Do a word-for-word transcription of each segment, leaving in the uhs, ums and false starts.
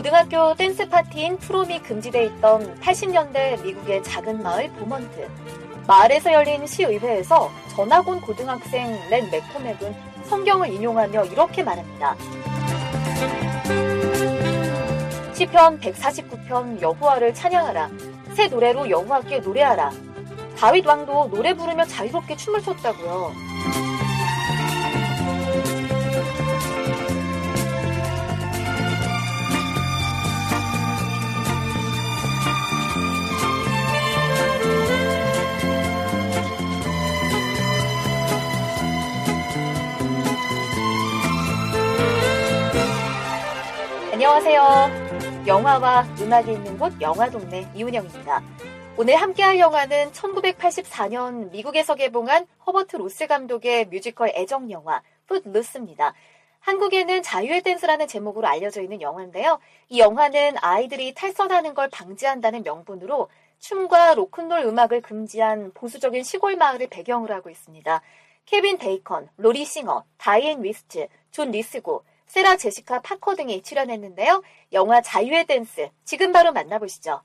고등학교 댄스 파티인 프롬이 금지돼 있던 팔십 년대 미국의 작은 마을 보먼트. 마을에서 열린 시의회에서 전학 온 고등학생 렌 맥코맥은 성경을 인용하며 이렇게 말합니다. 시편 백사십구 편 여호와를 찬양하라. 새 노래로 여호와께 노래하라. 다윗 왕도 노래 부르며 자유롭게 춤을 췄다고요. 안녕하세요. 영화와 음악이 있는 곳 영화동네 이은영입니다. 오늘 함께할 영화는 천구백팔십사 년 미국에서 개봉한 허버트 로스 감독의 뮤지컬 애정영화 풋루스입니다. 한국에는 자유의 댄스라는 제목으로 알려져 있는 영화인데요. 이 영화는 아이들이 탈선하는 걸 방지한다는 명분으로 춤과 로큰롤 음악을 금지한 보수적인 시골 마을을 배경으로 하고 있습니다. 케빈 베이컨, 로리 싱어, 다이앤 위스트, 존 리스고, 세라 제시카 파커 등이 출연했는데요. 영화 자유의 댄스, 지금 바로 만나보시죠.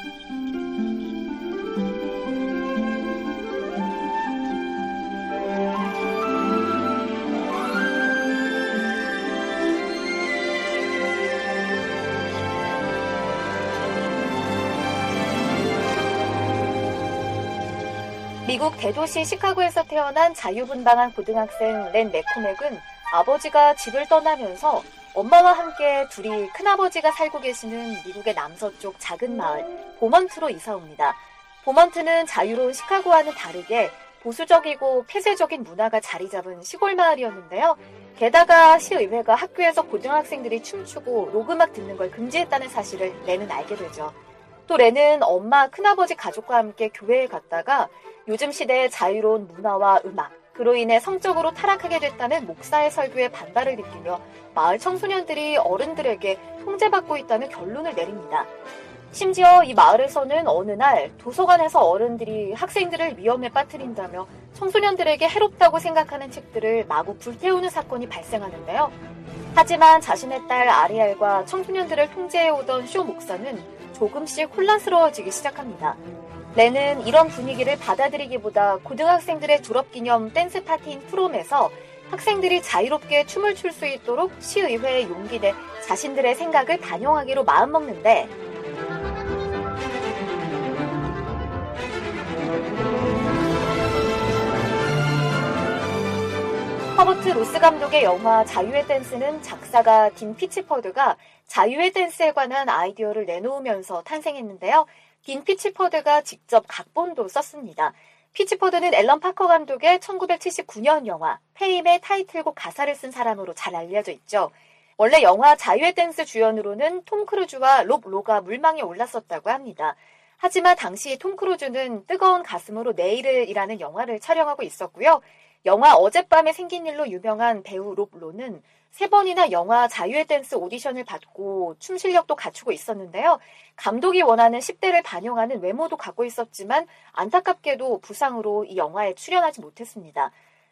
미국 대도시 시카고에서 태어난 자유분방한 고등학생 렌 맥코맥은 아버지가 집을 떠나면서 엄마와 함께 둘이 큰아버지가 살고 계시는 미국의 남서쪽 작은 마을 보먼트로 이사 옵니다. 보먼트는 자유로운 시카고와는 다르게 보수적이고 폐쇄적인 문화가 자리 잡은 시골 마을이었는데요. 게다가 시의회가 학교에서 고등학생들이 춤추고 록음악 듣는 걸 금지했다는 사실을 렌은 알게 되죠. 또 렌은 엄마, 큰아버지 가족과 함께 교회에 갔다가 요즘 시대의 자유로운 문화와 음악, 그로 인해 성적으로 타락하게 됐다는 목사의 설교에 반발을 느끼며 마을 청소년들이 어른들에게 통제받고 있다는 결론을 내립니다. 심지어 이 마을에서는 어느 날 도서관에서 어른들이 학생들을 위험에 빠뜨린다며 청소년들에게 해롭다고 생각하는 책들을 마구 불태우는 사건이 발생하는데요. 하지만 자신의 딸 아리엘과 청소년들을 통제해오던 쇼 목사는 조금씩 혼란스러워지기 시작합니다. 렌은 이런 분위기를 받아들이기보다 고등학생들의 졸업기념 댄스 파티인 프롬에서 학생들이 자유롭게 춤을 출 수 있도록 시의회에 용기 내 자신들의 생각을 반영하기로 마음먹는데 허버트 로스 감독의 영화 자유의 댄스는 작사가 딘 피치퍼드가 자유의 댄스에 관한 아이디어를 내놓으면서 탄생했는데요. 딘 피치퍼드가 직접 각본도 썼습니다. 피치퍼드는 앨런 파커 감독의 천구백칠십구 년 영화 페임의 타이틀곡 가사를 쓴 사람으로 잘 알려져 있죠. 원래 영화 자유의 댄스 주연으로는 톰 크루즈와 롭 로가 물망에 올랐었다고 합니다. 하지만 당시 톰 크루즈는 뜨거운 가슴으로 내일을이라는 영화를 촬영하고 있었고요. 영화 어젯밤에 생긴 일로 유명한 배우 롭 로는 세 번이나 영화 자유의 댄스 오디션을 받고 춤 실력도 갖추고 있었는데요. 감독이 원하는 십 대를 반영하는 외모도 갖고 있었지만 안타깝게도 부상으로 이 영화에 출연하지 못했습니다.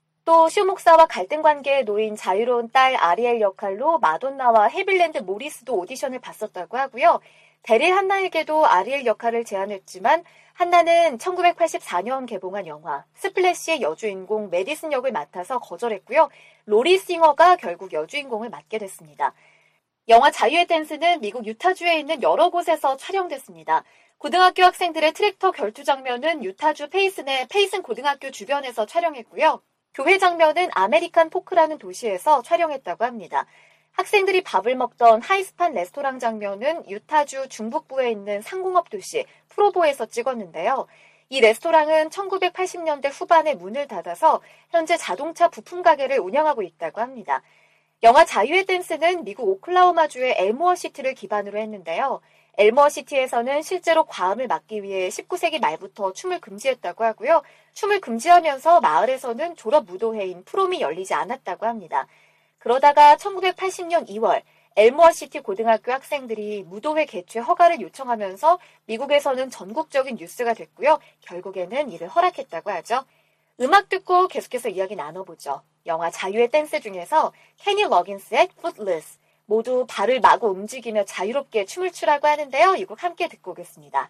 또 슈 목사와 갈등 관계에 놓인 자유로운 딸 아리엘 역할로 마돈나와 헤빌랜드 모리스도 오디션을 봤었다고 하고요. 데릴 한나에게도 아리엘 역할을 제안했지만 한나는 천구백팔십사 년 개봉한 영화 스플래시의 여주인공 메디슨 역을 맡아서 거절했고요. 로리 싱어가 결국 여주인공을 맡게 됐습니다. 영화 자유의 댄스는 미국 유타주에 있는 여러 곳에서 촬영됐습니다. 고등학교 학생들의 트랙터 결투 장면은 유타주 페이슨의 페이슨 고등학교 주변에서 촬영했고요. 교회 장면은 아메리칸 포크라는 도시에서 촬영했다고 합니다. 학생들이 밥을 먹던 하이스판 레스토랑 장면은 유타주 중북부에 있는 상공업 도시 프로보에서 찍었는데요. 이 레스토랑은 천구백팔십 년대 후반에 문을 닫아서 현재 자동차 부품 가게를 운영하고 있다고 합니다. 영화 자유의 댄스는 미국 오클라호마주의 엘모어시티를 기반으로 했는데요. 엘모어시티에서는 실제로 과음을 막기 위해 십구 세기 말부터 춤을 금지했다고 하고요. 춤을 금지하면서 마을에서는 졸업 무도회인 프롬이 열리지 않았다고 합니다. 그러다가 천구백팔십 년 이월 엘모어시티 고등학교 학생들이 무도회 개최 허가를 요청하면서 미국에서는 전국적인 뉴스가 됐고요. 결국에는 이를 허락했다고 하죠. 음악 듣고 계속해서 이야기 나눠보죠. 영화 자유의 댄스 중에서 케니 러긴스의 Footloose, 모두 발을 마구 움직이며 자유롭게 춤을 추라고 하는데요. 이 곡 함께 듣고 오겠습니다.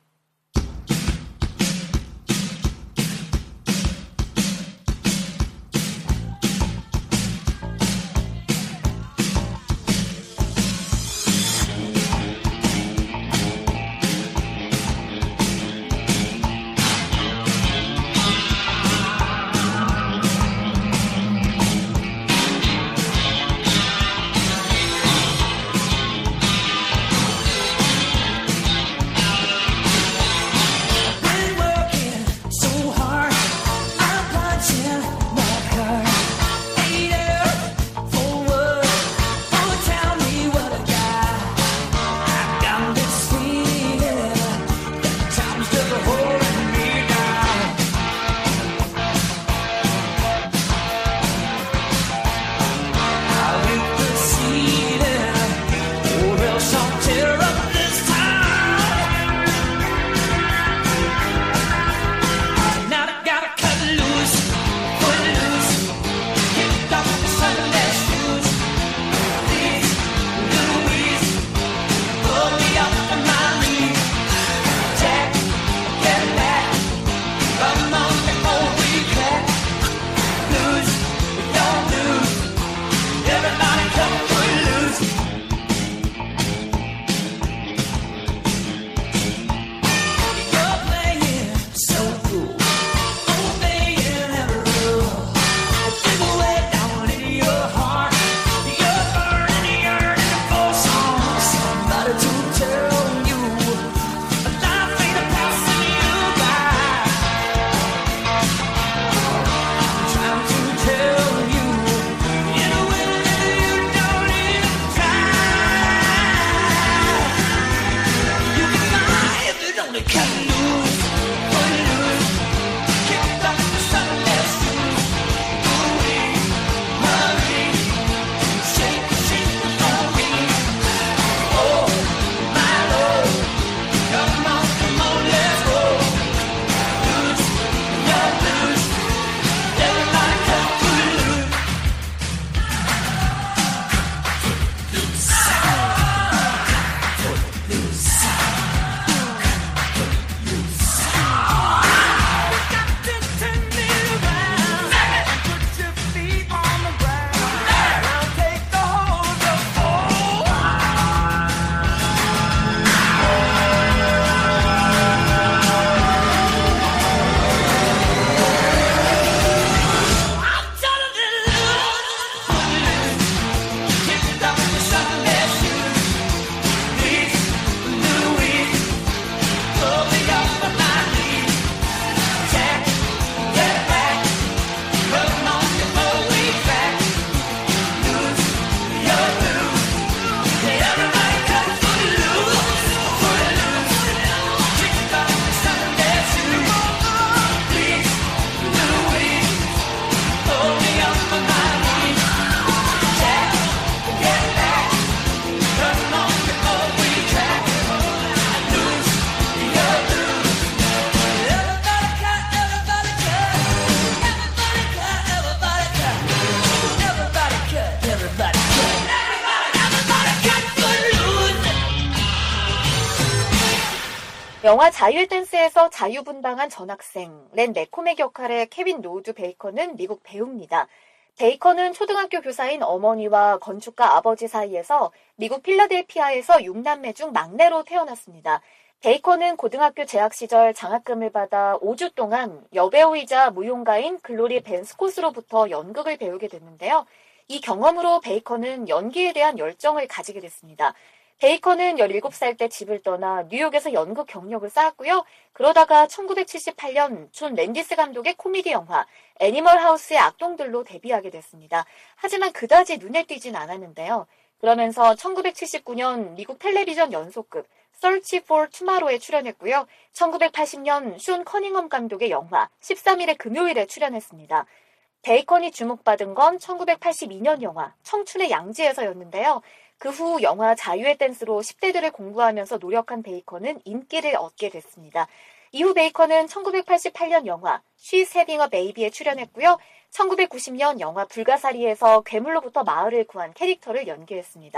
영화 자유의 댄스에서 자유분방한 전학생 렌 매코맥 역할의 케빈 로드 베이커는 미국 배우입니다. 베이커는 초등학교 교사인 어머니와 건축가 아버지 사이에서 미국 필라델피아에서 육 남매 중 막내로 태어났습니다. 베이커는 고등학교 재학 시절 장학금을 받아 오 주 동안 여배우이자 무용가인 글로리 벤 스콧으로부터 연극을 배우게 됐는데요. 이 경험으로 베이커는 연기에 대한 열정을 가지게 됐습니다. 베이커는 열일곱 살 때 집을 떠나 뉴욕에서 연극 경력을 쌓았고요. 그러다가 천구백칠십팔 년 존 랜디스 감독의 코미디 영화 애니멀 하우스의 악동들로 데뷔하게 됐습니다. 하지만 그다지 눈에 띄진 않았는데요. 그러면서 천구백칠십구 년 미국 텔레비전 연속극 Search for Tomorrow에 출연했고요. 천구백팔십 년 숀 커닝엄 감독의 영화 십삼 일의 금요일에 출연했습니다. 베이컨이 주목받은 건 천구백팔십이 년 영화 청춘의 양지에서였는데요. 그 후 영화 자유의 댄스로 십 대들을 공부하면서 노력한 베이컨은 인기를 얻게 됐습니다. 이후 베이컨은 천구백팔십팔 년 영화 She's Having a Baby에 출연했고요. 천구백구십 년 영화 불가사리에서 괴물로부터 마을을 구한 캐릭터를 연기했습니다.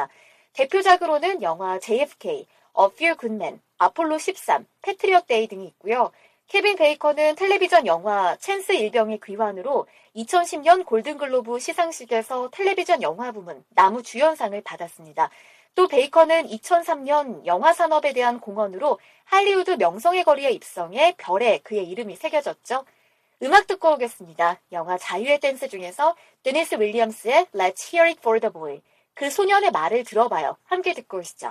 대표작으로는 영화 제이에프케이, A Few Good Men, 아폴로 십삼, 패트리엇 데이 등이 있고요. 케빈 베이컨은 텔레비전 영화 찬스 일병의 귀환으로 이천십 년 골든글로브 시상식에서 텔레비전 영화 부문 남우주연상을 받았습니다. 또 베이컨은 이천삼 년 영화 산업에 대한 공헌으로 할리우드 명성의 거리에 입성해 별에 그의 이름이 새겨졌죠. 음악 듣고 오겠습니다. 영화 자유의 댄스 중에서 데니스 윌리엄스의 Let's Hear It for the Boy. 그 소년의 말을 들어봐요. 함께 듣고 오시죠.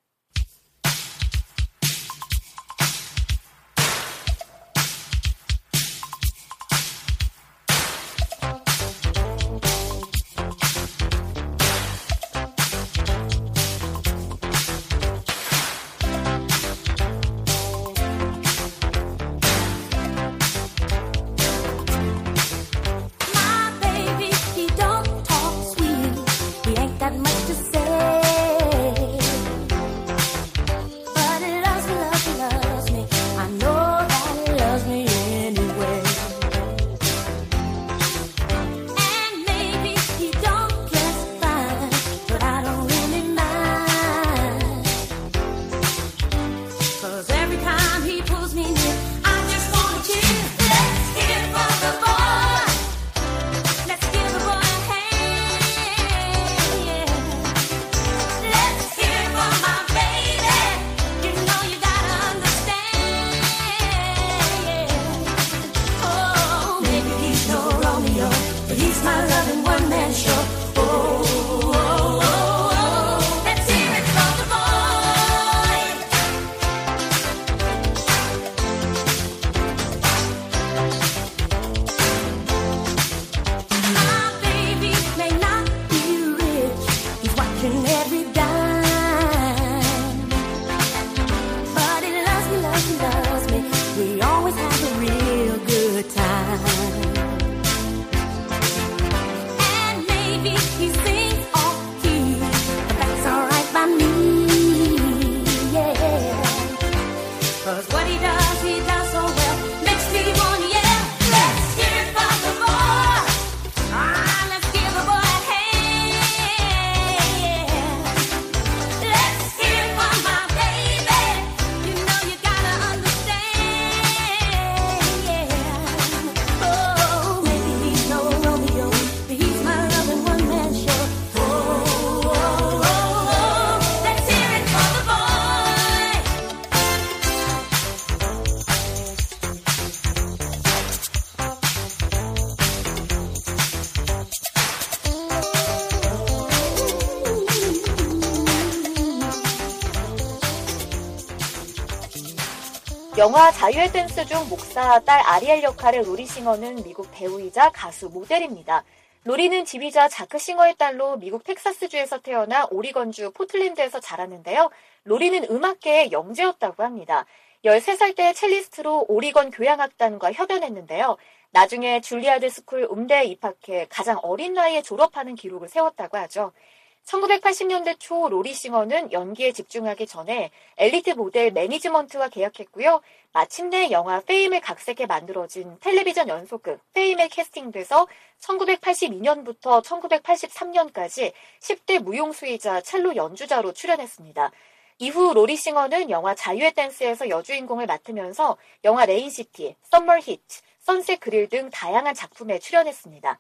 영화 자유의 댄스 중 목사 딸 아리엘 역할의 로리 싱어는 미국 배우이자 가수 모델입니다. 로리는 지휘자 자크 싱어의 딸로 미국 텍사스주에서 태어나 오리건주 포틀랜드에서 자랐는데요. 로리는 음악계의 영재였다고 합니다. 열세 살 때 첼리스트로 오리건 교향악단과 협연했는데요. 나중에 줄리아드 스쿨 음대에 입학해 가장 어린 나이에 졸업하는 기록을 세웠다고 하죠. 천구백팔십 년대 초 로리 싱어는 연기에 집중하기 전에 엘리트 모델 매니지먼트와 계약했고요. 마침내 영화 페임을 각색해 만들어진 텔레비전 연속극 페임에 캐스팅돼서 천구백팔십이 년부터 천구백팔십삼 년까지 십 대 무용수이자 첼로 연주자로 출연했습니다. 이후 로리 싱어는 영화 자유의 댄스에서 여주인공을 맡으면서 영화 레인시티, 썸머 히트, 선셋 그릴 등 다양한 작품에 출연했습니다.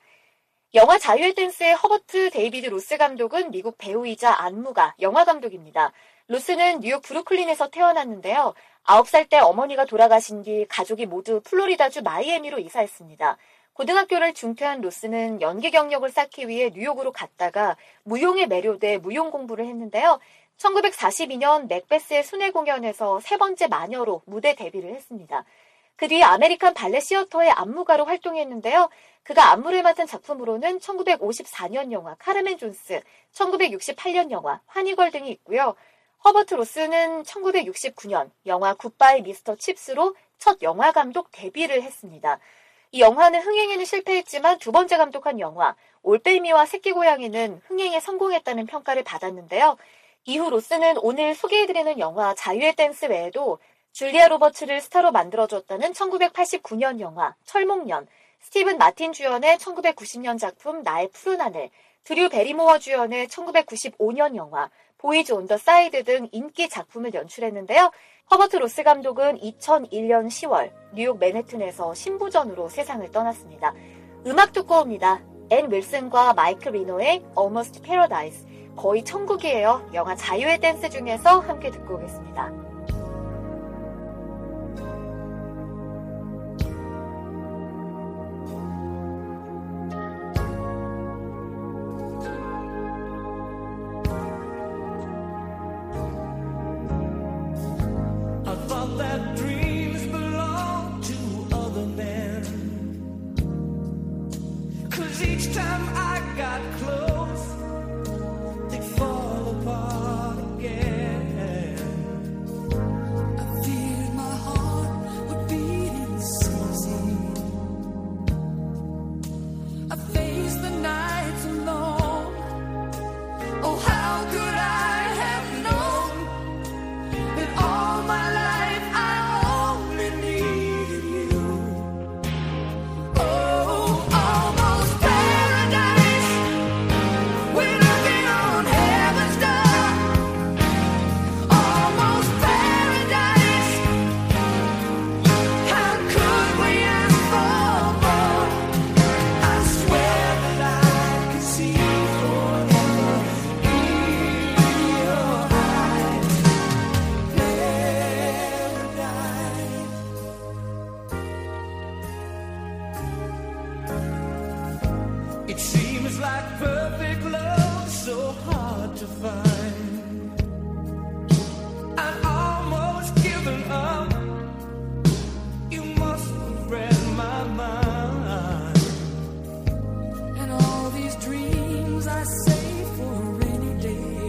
영화 자유의 댄스의 허버트 데이비드 로스 감독은 미국 배우이자 안무가, 영화 감독입니다. 로스는 뉴욕 브루클린에서 태어났는데요. 아홉 살 때 어머니가 돌아가신 뒤 가족이 모두 플로리다주 마이애미로 이사했습니다. 고등학교를 중퇴한 로스는 연기 경력을 쌓기 위해 뉴욕으로 갔다가 무용에 매료돼 무용 공부를 했는데요. 천구백사십이 년 맥베스의 순회 공연에서 세 번째 마녀로 무대 데뷔를 했습니다. 그 뒤 아메리칸 발레 시어터의 안무가로 활동했는데요. 그가 안무를 맡은 작품으로는 천구백오십사 년 영화 카르멘 존스, 천구백육십팔 년 영화 환희걸 등이 있고요. 허버트 로스는 천구백육십구 년 영화 굿바이 미스터 칩스로 첫 영화 감독 데뷔를 했습니다. 이 영화는 흥행에는 실패했지만 두 번째 감독한 영화 올빼미와 새끼고양이는 흥행에 성공했다는 평가를 받았는데요. 이후 로스는 오늘 소개해드리는 영화 자유의 댄스 외에도 줄리아 로버츠를 스타로 만들어줬다는 천구백팔십구 년 영화 철목년, 스티븐 마틴 주연의 천구백구십 년 작품 나의 푸른 하늘, 드류 베리모어 주연의 천구백구십오 년 영화 보이즈 온 더 사이드 등 인기 작품을 연출했는데요. 허버트 로스 감독은 이천일 년 시월 뉴욕 맨해튼에서 신부전으로 세상을 떠났습니다. 음악 듣고 옵니다. 앤 윌슨과 마이클 리노의 Almost Paradise, 거의 천국이에요. 영화 자유의 댄스 중에서 함께 듣고 오겠습니다. Each time I got close, they'd fall apart again. I feared my heart would beat in season. I faced the nights alone. Oh, how could I have known that all my life I only needed you? Oh, almost it seems like perfect love is so hard to find. I've almost given up. You must have read my mind. And all these dreams I save for a rainy day,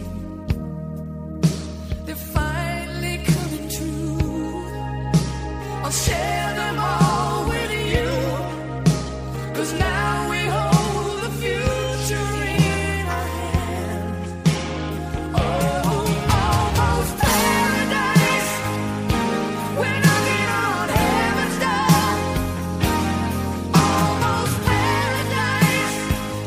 they're finally coming true. I'll share them all with you, 'cause now we hold the future in our hands. Oh, almost paradise. We're knocking on heaven's door. Almost paradise.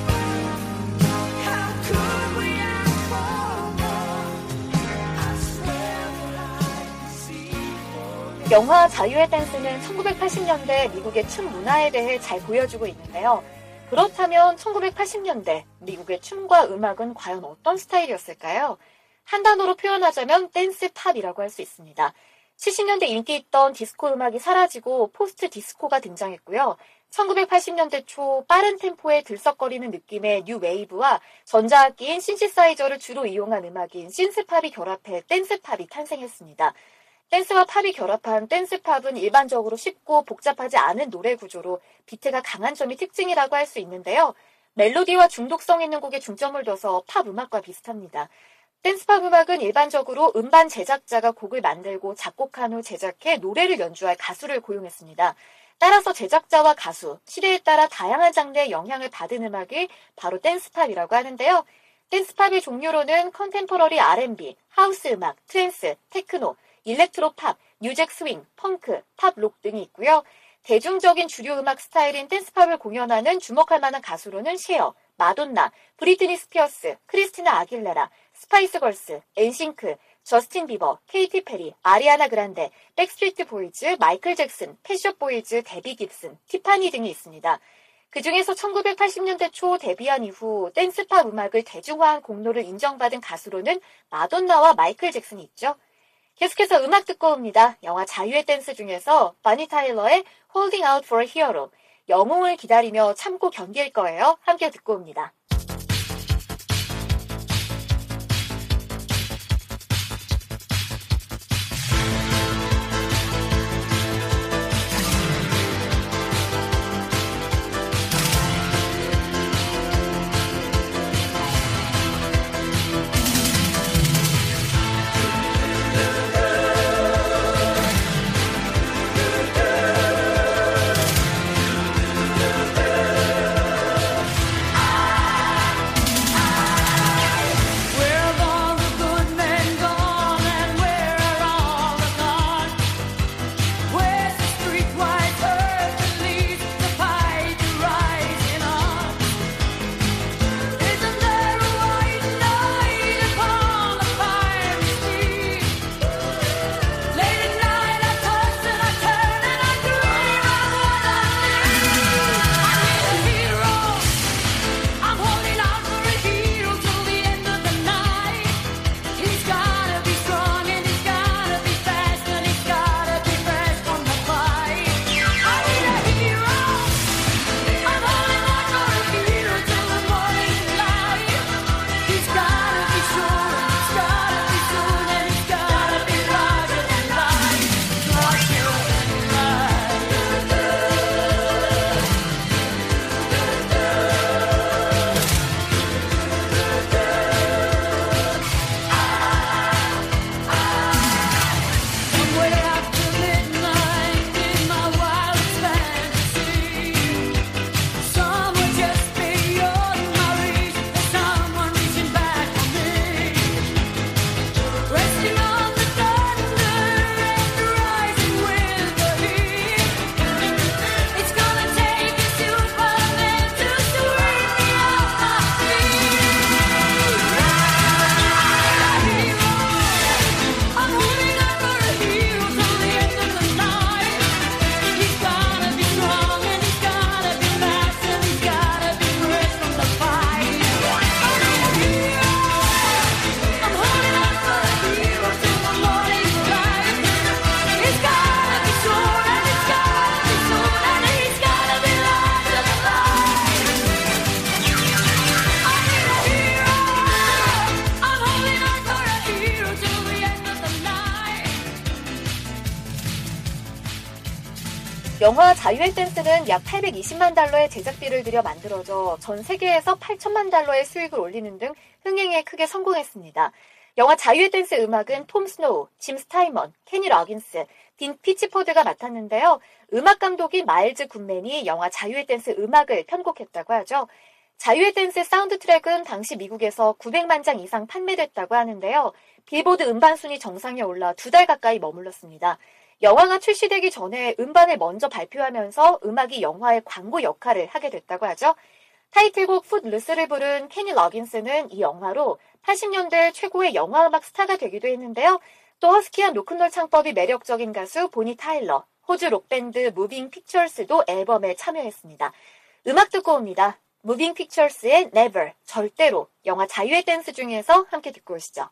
How could we ask for more? I swear that I can see for 영화 자유의 댄스는 천구백팔십 년대 미국의 춤 문화에 대해 잘 보여주고 있는데요. 그렇다면 천구백팔십 년대 미국의 춤과 음악은 과연 어떤 스타일이었을까요? 한 단어로 표현하자면 댄스 팝이라고 할 수 있습니다. 칠십 년대 인기 있던 디스코 음악이 사라지고 포스트 디스코가 등장했고요. 천구백팔십 년대 초 빠른 템포의 들썩거리는 느낌의 뉴 웨이브와 전자악기인 신시사이저를 주로 이용한 음악인 신스팝이 결합해 댄스팝이 탄생했습니다. 댄스와 팝이 결합한 댄스팝은 일반적으로 쉽고 복잡하지 않은 노래 구조로 비트가 강한 점이 특징이라고 할 수 있는데요. 멜로디와 중독성 있는 곡에 중점을 둬서 팝 음악과 비슷합니다. 댄스팝 음악은 일반적으로 음반 제작자가 곡을 만들고 작곡한 후 제작해 노래를 연주할 가수를 고용했습니다. 따라서 제작자와 가수, 시대에 따라 다양한 장르의 영향을 받은 음악이 바로 댄스팝이라고 하는데요. 댄스팝의 종류로는 컨템포러리 알앤비, 하우스 음악, 트랜스, 테크노, 일렉트로 팝, 뉴잭 스윙, 펑크, 팝 록 등이 있고요. 대중적인 주류 음악 스타일인 댄스팝을 공연하는 주목할 만한 가수로는 셰어, 마돈나, 브리트니 스피어스, 크리스티나 아길레라, 스파이스 걸스, 엔싱크, 저스틴 비버, 케이티 페리, 아리아나 그란데, 백스트리트 보이즈, 마이클 잭슨, 펫숍 보이즈, 데비 깁슨, 티파니 등이 있습니다. 그중에서 천구백팔십 년대 초 데뷔한 이후 댄스팝 음악을 대중화한 공로를 인정받은 가수로는 마돈나와 마이클 잭슨이 있죠. 계속해서 음악 듣고 옵니다. 영화 자유의 댄스 중에서 바니 타일러의 Holding Out for a Hero, 영웅을 기다리며 참고 견딜 거예요. 함께 듣고 옵니다. 영화 자유의 댄스는 약 팔백이십만 달러의 제작비를 들여 만들어져 전 세계에서 팔천만 달러의 수익을 올리는 등 흥행에 크게 성공했습니다. 영화 자유의 댄스 음악은 톰 스노우, 짐 스타이먼, 케니 러긴스, 딘 피치포드가 맡았는데요. 음악 감독인 마일즈 굿맨이 영화 자유의 댄스 음악을 편곡했다고 하죠. 자유의 댄스 사운드 트랙은 당시 미국에서 구백만 장 이상 판매됐다고 하는데요. 빌보드 음반 순위 정상에 올라 두 달 가까이 머물렀습니다. 영화가 출시되기 전에 음반을 먼저 발표하면서 음악이 영화의 광고 역할을 하게 됐다고 하죠. 타이틀곡 풋루스를 부른 케니 러긴스는 이 영화로 팔십 년대 최고의 영화음악 스타가 되기도 했는데요. 또 허스키한 로큰롤 창법이 매력적인 가수 보니 타일러, 호주 록밴드 무빙 픽처스도 앨범에 참여했습니다. 음악 듣고 옵니다. 무빙 픽처스의 Never, 절대로, 영화 자유의 댄스 중에서 함께 듣고 오시죠.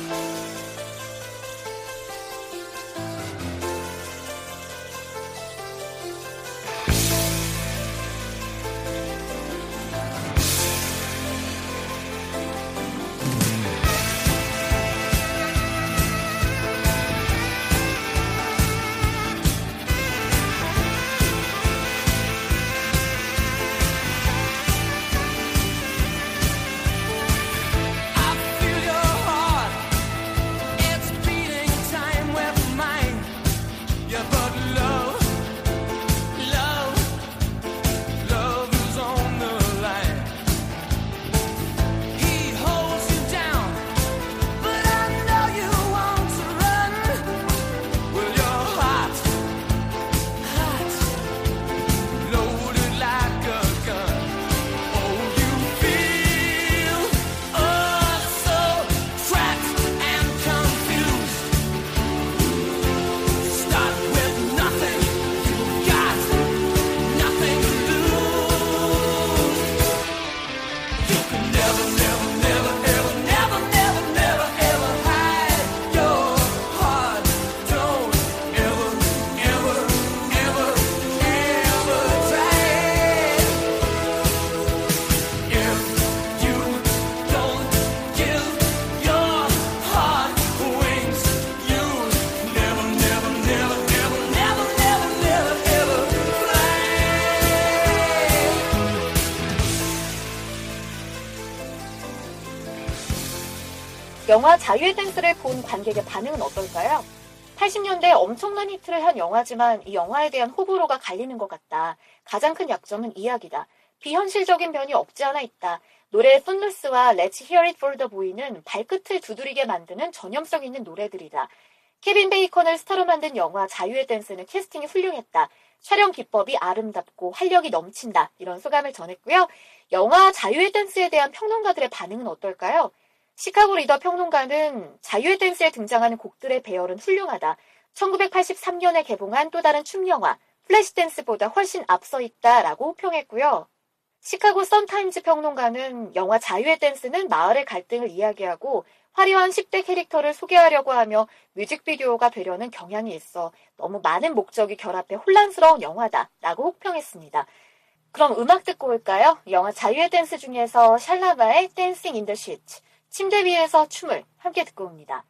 영화 자유의 댄스를 본 관객의 반응은 어떨까요? 팔십 년대에 엄청난 히트를 한 영화지만 이 영화에 대한 호불호가 갈리는 것 같다. 가장 큰 약점은 이야기다. 비현실적인 면이 없지 않아 있다. 노래 Footloos와 Let's Hear It for the Boy는 발끝을 두드리게 만드는 전염성 있는 노래들이다. 케빈 베이컨을 스타로 만든 영화 자유의 댄스는 캐스팅이 훌륭했다. 촬영 기법이 아름답고 활력이 넘친다. 이런 소감을 전했고요. 영화 자유의 댄스에 대한 평론가들의 반응은 어떨까요? 시카고 리더 평론가는 자유의 댄스에 등장하는 곡들의 배열은 훌륭하다. 천구백팔십삼 년에 개봉한 또 다른 춤 영화 플래시댄스보다 훨씬 앞서 있다라고 호평했고요. 시카고 선타임즈 평론가는 영화 자유의 댄스는 마을의 갈등을 이야기하고 화려한 십 대 캐릭터를 소개하려고 하며 뮤직비디오가 되려는 경향이 있어 너무 많은 목적이 결합해 혼란스러운 영화다라고 호평했습니다. 그럼 음악 듣고 올까요? 영화 자유의 댄스 중에서 샬라바의 Dancing in the Sheets, 침대 위에서 춤을 함께 듣고 옵니다.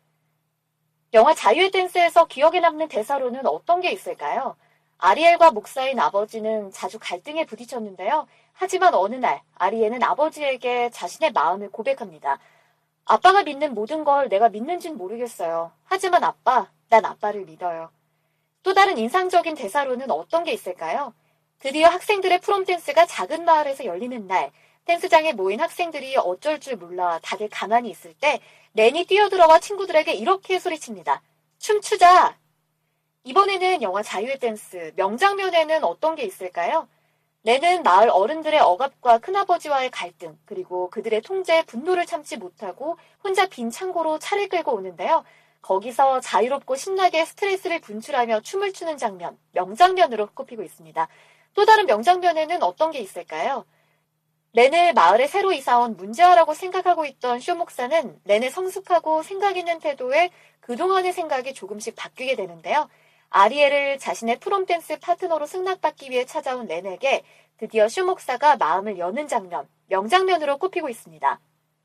영화 자유의 댄스에서 기억에 남는 대사로는 어떤 게 있을까요? 아리엘과 목사인 아버지는 자주 갈등에 부딪혔는데요. 하지만 어느 날 아리엘은 아버지에게 자신의 마음을 고백합니다. 아빠가 믿는 모든 걸 내가 믿는진 모르겠어요. 하지만 아빠, 난 아빠를 믿어요. 또 다른 인상적인 대사로는 어떤 게 있을까요? 드디어 학생들의 프롬 댄스가 작은 마을에서 열리는 날, 댄스장에 모인 학생들이 어쩔 줄 몰라 다들 가만히 있을 때 렌이 뛰어들어와 친구들에게 이렇게 소리칩니다. 춤추자! 이번에는 영화 자유의 댄스, 명장면에는 어떤 게 있을까요? 렌은 마을 어른들의 억압과 큰아버지와의 갈등, 그리고 그들의 통제에 분노를 참지 못하고 혼자 빈 창고로 차를 끌고 오는데요. 거기서 자유롭고 신나게 스트레스를 분출하며 춤을 추는 장면, 명장면으로 꼽히고 있습니다. 또 다른 명장면에는 어떤 게 있을까요? 렌을 마을에 새로 이사온 문제아라고 생각하고 있던 쇼 목사는 렌의 성숙하고 생각 있는 태도에 그동안의 생각이 조금씩 바뀌게 되는데요. 아리엘을 자신의 프롬 댄스 파트너로 승낙받기 위해 찾아온 렌에게 드디어 쇼 목사가 마음을 여는 장면, 명장면으로 꼽히고 있습니다.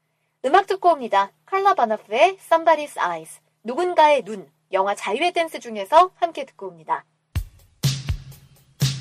음악 듣고 옵니다. 칼라 바나프의 Somebody's Eyes, 누군가의 눈, 영화 자유의 댄스 중에서 함께 듣고 옵니다.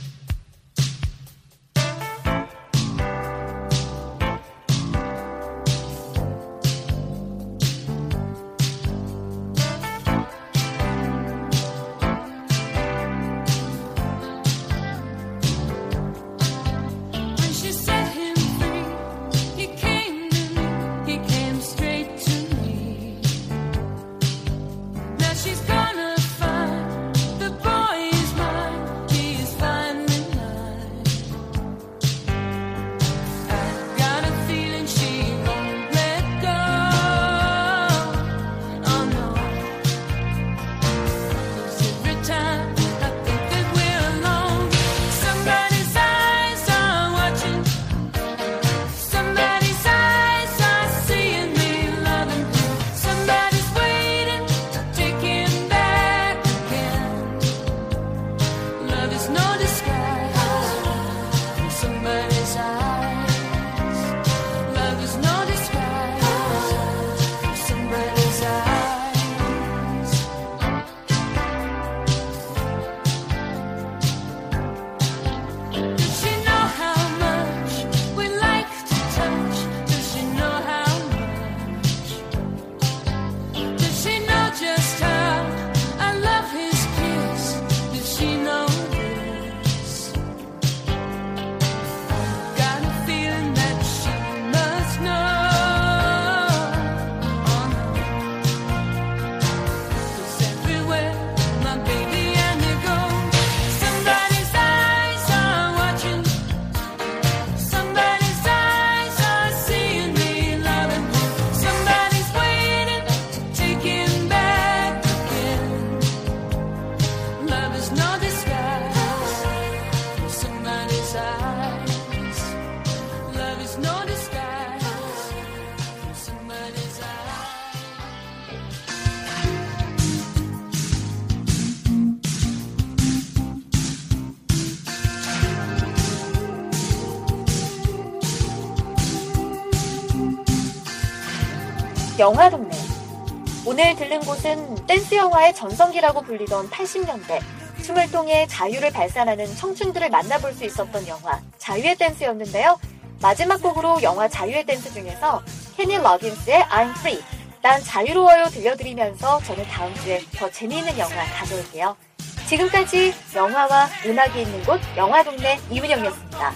영화 동네. 오늘 들른 곳은 댄스 영화의 전성기라고 불리던 팔십 년대. 춤을 통해 자유를 발산하는 청춘들을 만나볼 수 있었던 영화 자유의 댄스였는데요. 마지막 곡으로 영화 자유의 댄스 중에서 케니 러긴스의 I'm Free, 난 자유로워요 들려드리면서 저는 다음 주에 더 재미있는 영화 가져올게요. 지금까지 영화와 음악이 있는 곳 영화동네 이은영이었습니다.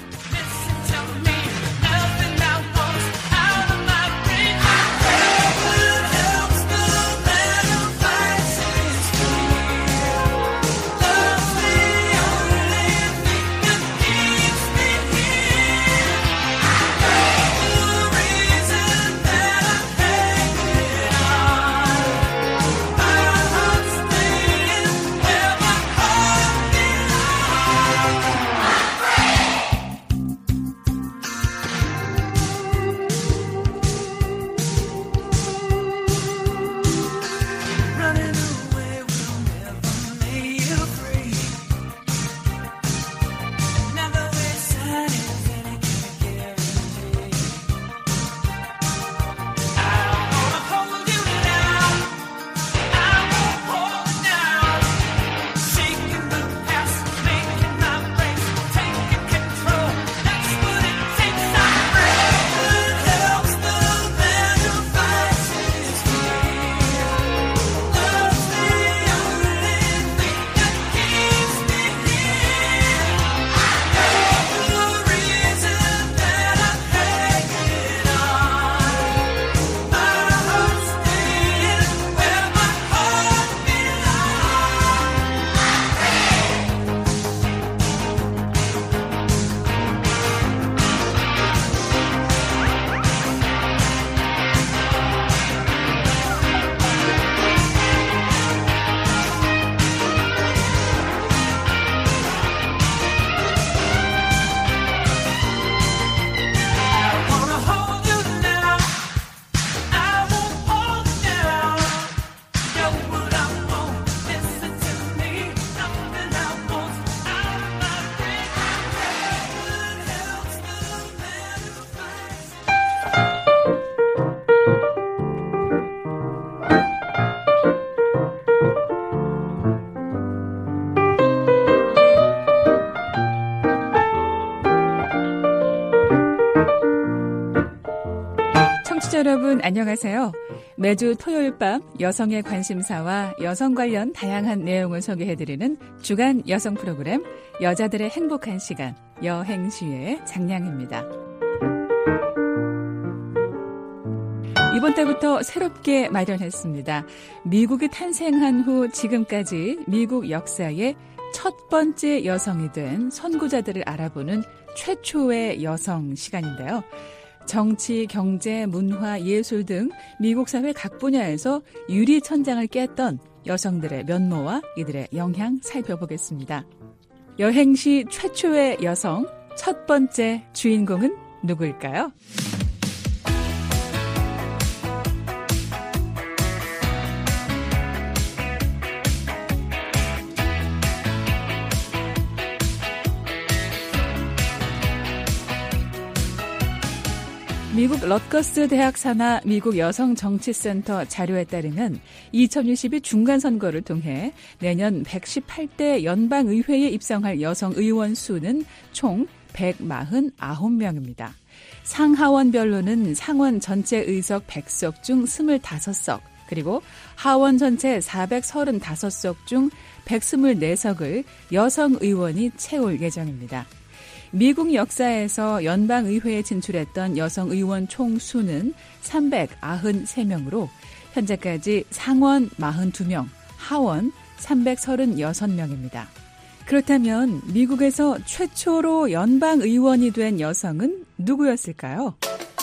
여러분 안녕하세요. 매주 토요일 밤 여성의 관심사와 여성 관련 다양한 내용을 소개해드리는 주간 여성 프로그램 여자들의 행복한 시간 여행시의 장량입니다. 이번 달부터 새롭게 마련했습니다. 미국이 탄생한 후 지금까지 미국 역사의 첫 번째 여성이 된 선구자들을 알아보는 최초의 여성 시간인데요. 정치, 경제, 문화, 예술 등 미국 사회 각 분야에서 유리천장을 깼던 여성들의 면모와 이들의 영향 살펴보겠습니다. 여행시 최초의 여성 첫 번째 주인공은 누구일까요? 미국 럿거스 대학 산하 미국 여성정치센터 자료에 따르면 이천이십이 중간선거를 통해 내년 백십팔 대 연방의회에 입성할 여성 의원 수는 총 백사십구 명입니다. 상하원별로는 상원 전체 의석 백 석 중 이십오 석, 그리고 하원 전체 사백삼십오 석 중 백이십사 석을 여성 의원이 채울 예정입니다. 미국 역사에서 연방의회에 진출했던 여성 의원 총 수는 삼백구십삼 명으로 현재까지 상원 사십이 명, 하원 삼백삼십육 명입니다. 그렇다면 미국에서 최초로 연방의원이 된 여성은 누구였을까요?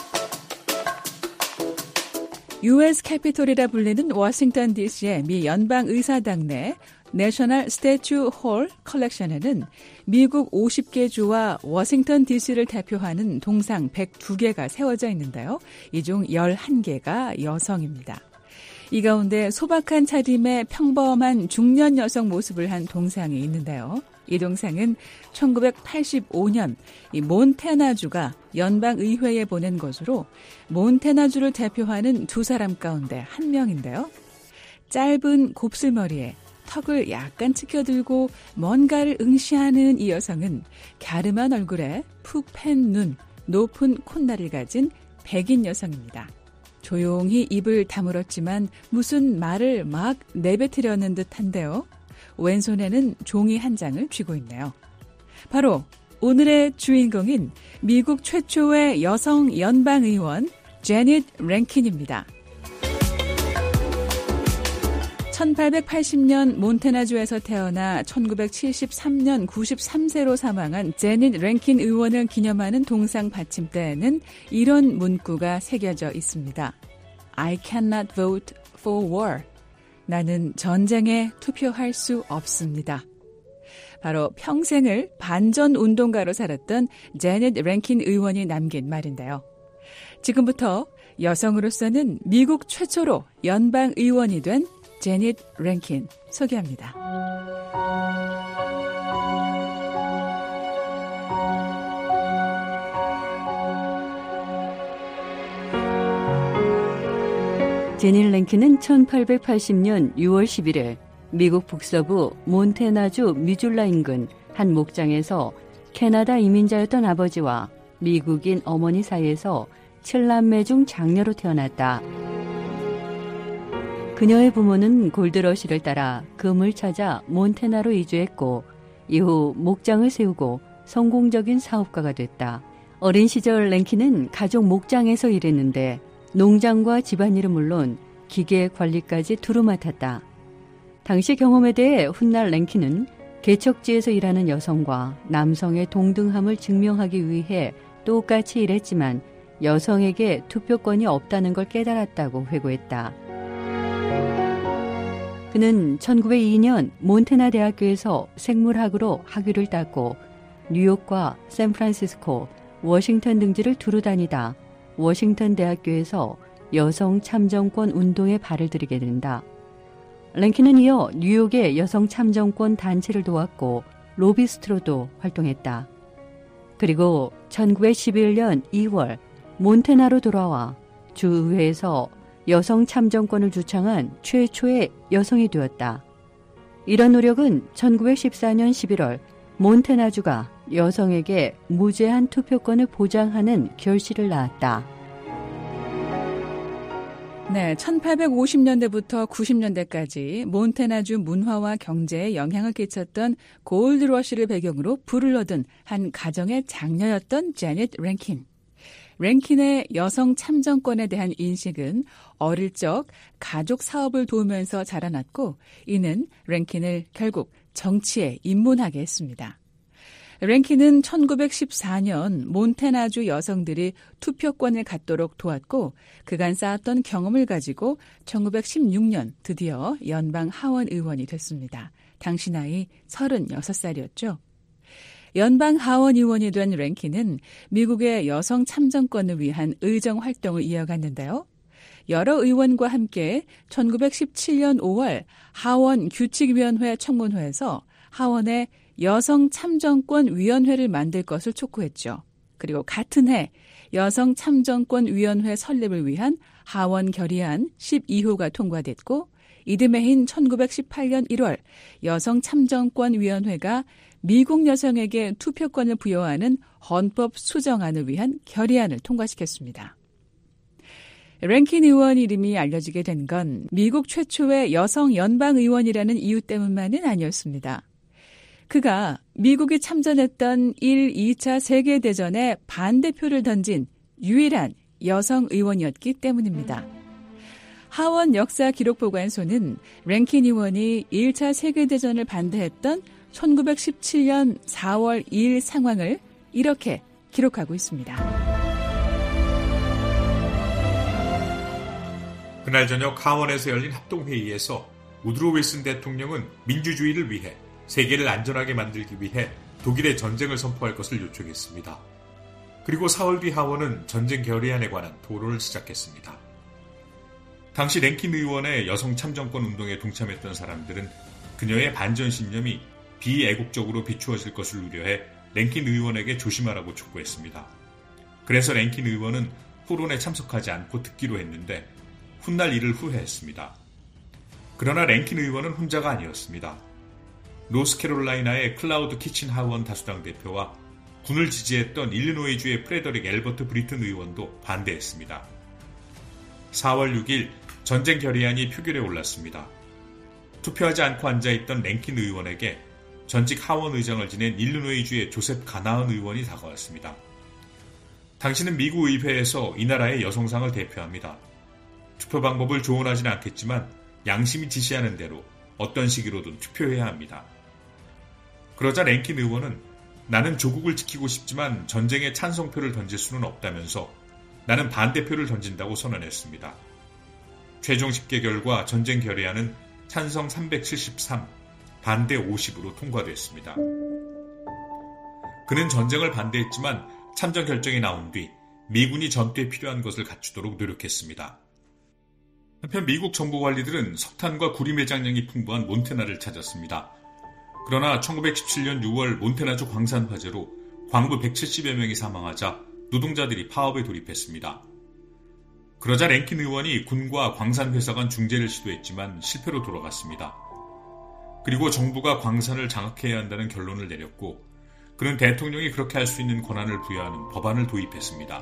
유에스 캐피톨이라 불리는 워싱턴 디씨의 미 연방의사당 내 내셔널 스태츄 홀 컬렉션에는 미국 오십 개 주와 워싱턴 디씨를 대표하는 동상 백이 개가 세워져 있는데요. 이 중 열한 개가 여성입니다. 이 가운데 소박한 차림의 평범한 중년 여성 모습을 한 동상이 있는데요. 이 동상은 천구백팔십오 년 이 몬태나주가 연방의회에 보낸 것으로 몬태나주를 대표하는 두 사람 가운데 한 명인데요. 짧은 곱슬머리에 턱을 약간 치켜들고 뭔가를 응시하는 이 여성은 갸름한 얼굴에 푹 팬 눈, 높은 콧날을 가진 백인 여성입니다. 조용히 입을 다물었지만 무슨 말을 막 내뱉으려는 듯한데요. 왼손에는 종이 한 장을 쥐고 있네요. 바로 오늘의 주인공인 미국 최초의 여성 연방의원 제닛 랭킨입니다. 천팔백팔십 년 몬태나주에서 태어나 천구백칠십삼 년 구십삼 세로 사망한 제닛 랭킨 의원을 기념하는 동상 받침대에는 이런 문구가 새겨져 있습니다. I cannot vote for war. 나는 전쟁에 투표할 수 없습니다. 바로 평생을 반전 운동가로 살았던 제닛 랭킨 의원이 남긴 말인데요. 지금부터 여성으로서는 미국 최초로 연방 의원이 된 제닛 랭킨 소개합니다. 제닛 랭킨은 천팔백팔십 년 유월 십일일 미국 북서부 몬태나주 미줄라 인근 한 목장에서 캐나다 이민자였던 아버지와 미국인 어머니 사이에서 칠남매 중 장녀로 태어났다. 그녀의 부모는 골드러시를 따라 금을 찾아 몬태나로 이주했고 이후 목장을 세우고 성공적인 사업가가 됐다. 어린 시절 랭킨은 가족 목장에서 일했는데 농장과 집안일은 물론 기계 관리까지 두루 맡았다. 당시 경험에 대해 훗날 랭킨은 개척지에서 일하는 여성과 남성의 동등함을 증명하기 위해 똑같이 일했지만 여성에게 투표권이 없다는 걸 깨달았다고 회고했다. 그는 천구백이 년 몬태나 대학교에서 생물학으로 학위를 땄고 뉴욕과 샌프란시스코, 워싱턴 등지를 두루 다니다 워싱턴 대학교에서 여성 참정권 운동에 발을 들이게 된다. 랭킨은 이어 뉴욕의 여성 참정권 단체를 도왔고 로비스트로도 활동했다. 그리고 천구백십일 년 이월 몬태나로 돌아와 주의회에서 여성 참정권을 주창한 최초의 여성이 되었다. 이런 노력은 천구백십사 년 십일월 몬태나주가 여성에게 무제한 투표권을 보장하는 결실을 낳았다. 네, 천팔백오십 년대부터 구십 년대까지 몬태나주 문화와 경제에 영향을 끼쳤던 골드러시를 배경으로 불을 얻은 한 가정의 장녀였던 제닛 랭킨. 랭킨의 여성 참정권에 대한 인식은 어릴 적 가족 사업을 도우면서 자라났고 이는 랭킨을 결국 정치에 입문하게 했습니다. 랭킨은 천구백십사 년 몬태나주 여성들이 투표권을 갖도록 도왔고 그간 쌓았던 경험을 가지고 천구백십육 년 드디어 연방 하원 의원이 됐습니다. 당시 나이 서른여섯 살이었죠. 연방 하원 의원이 된 랭킨은 미국의 여성 참정권을 위한 의정 활동을 이어갔는데요. 여러 의원과 함께 천구백십칠 년 오월 하원 규칙위원회 청문회에서 하원에 여성 참정권 위원회를 만들 것을 촉구했죠. 그리고 같은 해 여성 참정권 위원회 설립을 위한 하원 결의안 십이 호가 통과됐고 이듬해 인 천구백십팔 년 일월 여성 참정권 위원회가 미국 여성에게 투표권을 부여하는 헌법 수정안을 위한 결의안을 통과시켰습니다. 랭킨 의원 이름이 알려지게 된 건 미국 최초의 여성 연방 의원이라는 이유 때문만은 아니었습니다. 그가 미국이 참전했던 일, 이 차 세계대전에 반대표를 던진 유일한 여성 의원이었기 때문입니다. 하원 역사 기록 보관소는 랭킨 의원이 일 차 세계대전을 반대했던 천구백십칠 년 사월 이일 상황을 이렇게 기록하고 있습니다. 그날 저녁 하원에서 열린 합동회의에서 우드로 윌슨 대통령은 민주주의를 위해 세계를 안전하게 만들기 위해 독일의 전쟁을 선포할 것을 요청했습니다. 그리고 사월 뒤 하원은 전쟁 결의안에 관한 토론을 시작했습니다. 당시 랭킨 의원의 여성 참정권 운동에 동참했던 사람들은 그녀의 반전 신념이 비애국적으로 비추어질 것을 우려해 랭킨 의원에게 조심하라고 촉구했습니다. 그래서 랭킨 의원은 토론에 참석하지 않고 듣기로 했는데 훗날 이를 후회했습니다. 그러나 랭킨 의원은 혼자가 아니었습니다. 노스캐롤라이나의 클라우드 키친 하원 다수당 대표와 군을 지지했던 일리노이주의 프레더릭 엘버트 브리튼 의원도 반대했습니다. 사월 육일 전쟁 결의안이 표결에 올랐습니다. 투표하지 않고 앉아있던 랭킨 의원에게 전직 하원 의장을 지낸 일리노이주의 조셉 가나은 의원이 다가왔습니다. 당신은 미국 의회에서 이 나라의 여성상을 대표합니다. 투표 방법을 조언하지는 않겠지만 양심이 지시하는 대로 어떤 시기로든 투표해야 합니다. 그러자 랭킨 의원은 나는 조국을 지키고 싶지만 전쟁에 찬성표를 던질 수는 없다면서 나는 반대표를 던진다고 선언했습니다. 최종 집계 결과 전쟁 결의안은 찬성 삼백칠십삼, 반대 오십으로 통과됐습니다. 그는 전쟁을 반대했지만 참전 결정이 나온 뒤 미군이 전투에 필요한 것을 갖추도록 노력했습니다. 한편 미국 정부 관리들은 석탄과 구리 매장량이 풍부한 몬태나를 찾았습니다. 그러나 천구백십칠년 유월 몬태나주 광산 화재로 광부 백칠십여 명이 사망하자 노동자들이 파업에 돌입했습니다. 그러자 랭킨 의원이 군과 광산회사 간 중재를 시도했지만 실패로 돌아갔습니다. 그리고 정부가 광산을 장악해야 한다는 결론을 내렸고 그는 대통령이 그렇게 할 수 있는 권한을 부여하는 법안을 도입했습니다.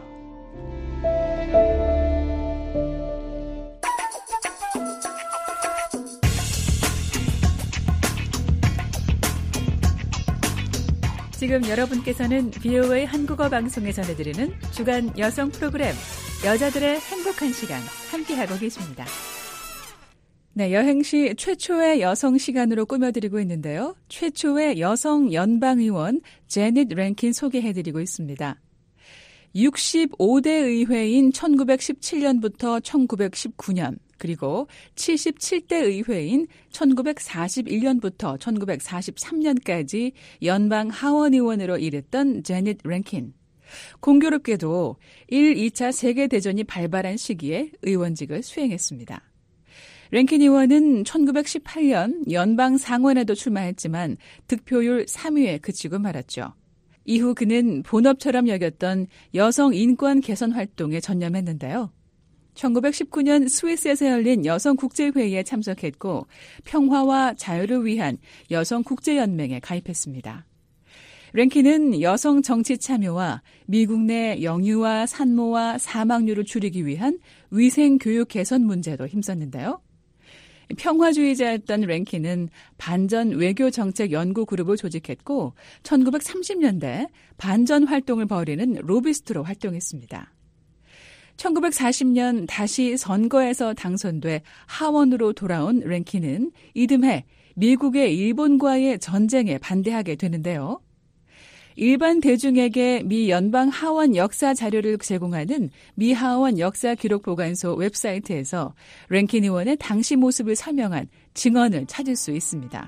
지금 여러분께서는 비오에이 한국어 방송에 전해드리는 주간 여성 프로그램 여자들의 행복한 시간 함께하고 계십니다. 네, 여행시 최초의 여성 시간으로 꾸며드리고 있는데요. 최초의 여성 연방의원 제닛 랭킨 소개해드리고 있습니다. 육십오 대 의회인 천구백십칠년부터 천구백십구년 그리고 칠십칠 대 의회인 천구백사십일년부터 천구백사십삼년까지 연방 하원의원으로 일했던 제닛 랭킨. 공교롭게도 일, 이차 세계대전이 발발한 시기에 의원직을 수행했습니다. 랭킨 의원은 천구백십팔년 연방 상원에도 출마했지만 득표율 삼 위에 그치고 말았죠. 이후 그는 본업처럼 여겼던 여성 인권 개선 활동에 전념했는데요. 천구백십구년 스위스에서 열린 여성국제회의에 참석했고 평화와 자유를 위한 여성국제연맹에 가입했습니다. 랭킨은 여성 정치 참여와 미국 내 영유아, 산모와 사망률을 줄이기 위한 위생교육 개선 문제도 힘썼는데요. 평화주의자였던 랭킨은 반전 외교정책 연구그룹을 조직했고 천구백삼십년대 반전 활동을 벌이는 로비스트로 활동했습니다. 천구백사십년 다시 선거에서 당선돼 하원으로 돌아온 랭킨은 이듬해 미국의 일본과의 전쟁에 반대하게 되는데요. 일반 대중에게 미 연방 하원 역사 자료를 제공하는 미 하원 역사 기록 보관소 웹사이트에서 랭킨 의원의 당시 모습을 설명한 증언을 찾을 수 있습니다.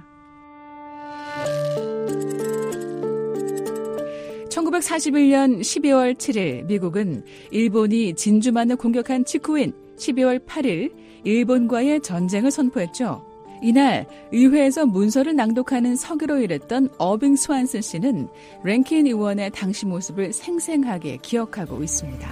천구백사십일년 십이월 칠일 미국은 일본이 진주만을 공격한 직후인 십이월 팔일 일본과의 전쟁을 선포했죠. 이날 의회에서 문서를 낭독하는 서기로 일했던 어빙 스완슨 씨는 랭킨 의원의 당시 모습을 생생하게 기억하고 있습니다.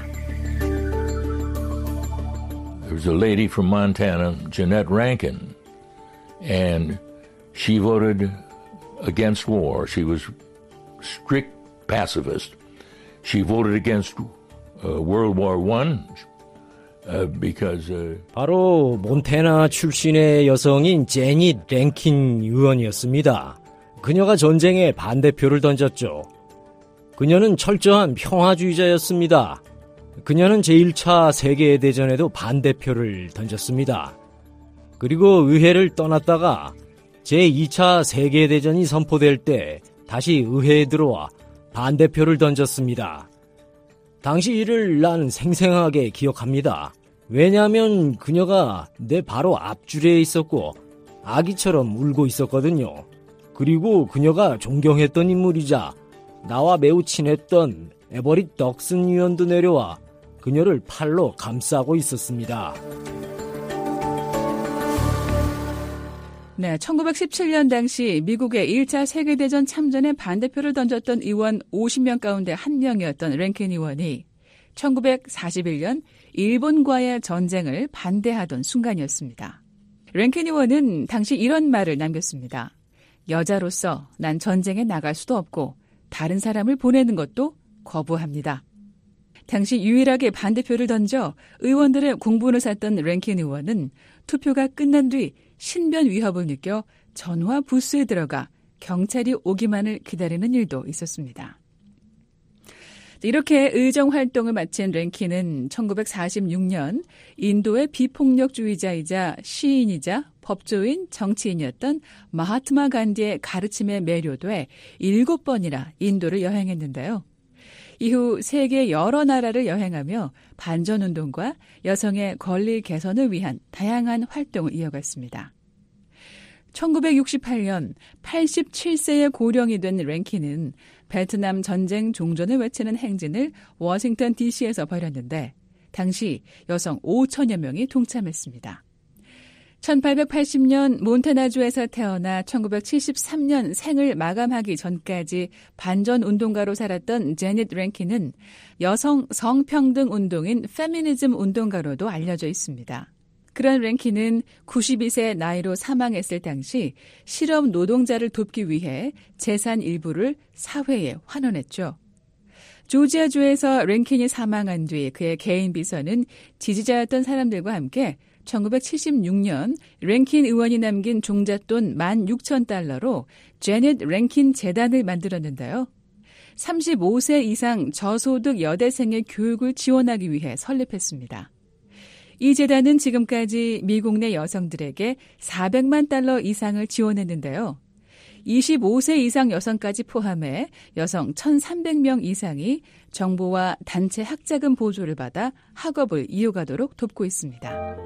There was a lady from Montana, Jeanette Rankin, and she voted against war. She was strict pacifist. She voted against uh, World War One. Uh, because, uh... 바로 몬태나 출신의 여성인 제닛 랭킨 의원이었습니다. 그녀가 전쟁에 반대표를 던졌죠. 그녀는 철저한 평화주의자였습니다. 그녀는 제일차 세계대전에도 반대표를 던졌습니다. 그리고 의회를 떠났다가 제이차 세계대전이 선포될 때 다시 의회에 들어와 반대표를 던졌습니다. 당시 일을 난 생생하게 기억합니다. 왜냐하면 그녀가 내 바로 앞줄에 있었고 아기처럼 울고 있었거든요. 그리고 그녀가 존경했던 인물이자 나와 매우 친했던 에버릿 덕슨 의원도 내려와 그녀를 팔로 감싸고 있었습니다. 네, 천구백십칠 년 당시 미국의 일 차 세계대전 참전에 반대표를 던졌던 의원 오십 명 가운데 한 명이었던 랭킨 의원이 천구백사십일 년 일본과의 전쟁을 반대하던 순간이었습니다. 랭킨 의원은 당시 이런 말을 남겼습니다. 여자로서 난 전쟁에 나갈 수도 없고 다른 사람을 보내는 것도 거부합니다. 당시 유일하게 반대표를 던져 의원들의 공분을 샀던 랭킨 의원은 투표가 끝난 뒤 신변 위협을 느껴 전화 부스에 들어가 경찰이 오기만을 기다리는 일도 있었습니다. 이렇게 의정 활동을 마친 랭킨은 천구백사십육 년 인도의 비폭력주의자이자 시인이자 법조인, 정치인이었던 마하트마 간디의 가르침에 매료돼 일곱 번이나 인도를 여행했는데요. 이후 세계 여러 나라를 여행하며 반전운동과 여성의 권리 개선을 위한 다양한 활동을 이어갔습니다. 천구백육십팔 년 팔십칠 세의 고령이 된 랭킨은 베트남 전쟁 종전을 외치는 행진을 워싱턴 디씨에서 벌였는데 당시 여성 오천여 명이 동참했습니다. 천팔백팔십 년 몬태나주에서 태어나 천구백칠십삼 년 생을 마감하기 전까지 반전운동가로 살았던 제닛 랭킨은 여성 성평등 운동인 페미니즘 운동가로도 알려져 있습니다. 그런 랭킨은 구십이 세 나이로 사망했을 당시 실업 노동자를 돕기 위해 재산 일부를 사회에 환원했죠. 조지아주에서 랭킨이 사망한 뒤 그의 개인 비서는 지지자였던 사람들과 함께 천구백칠십육 년 랭킨 의원이 남긴 종잣돈 만 육천 달러로 제닛 랭킨 재단을 만들었는데요. 삼십오 세 이상 저소득 여대생의 교육을 지원하기 위해 설립했습니다. 이 재단은 지금까지 미국 내 여성들에게 사백만 달러 이상을 지원했는데요. 이십오 세 이상 여성까지 포함해 여성 천삼백 명 이상이 정부와 단체 학자금 보조를 받아 학업을 이어가도록 돕고 있습니다.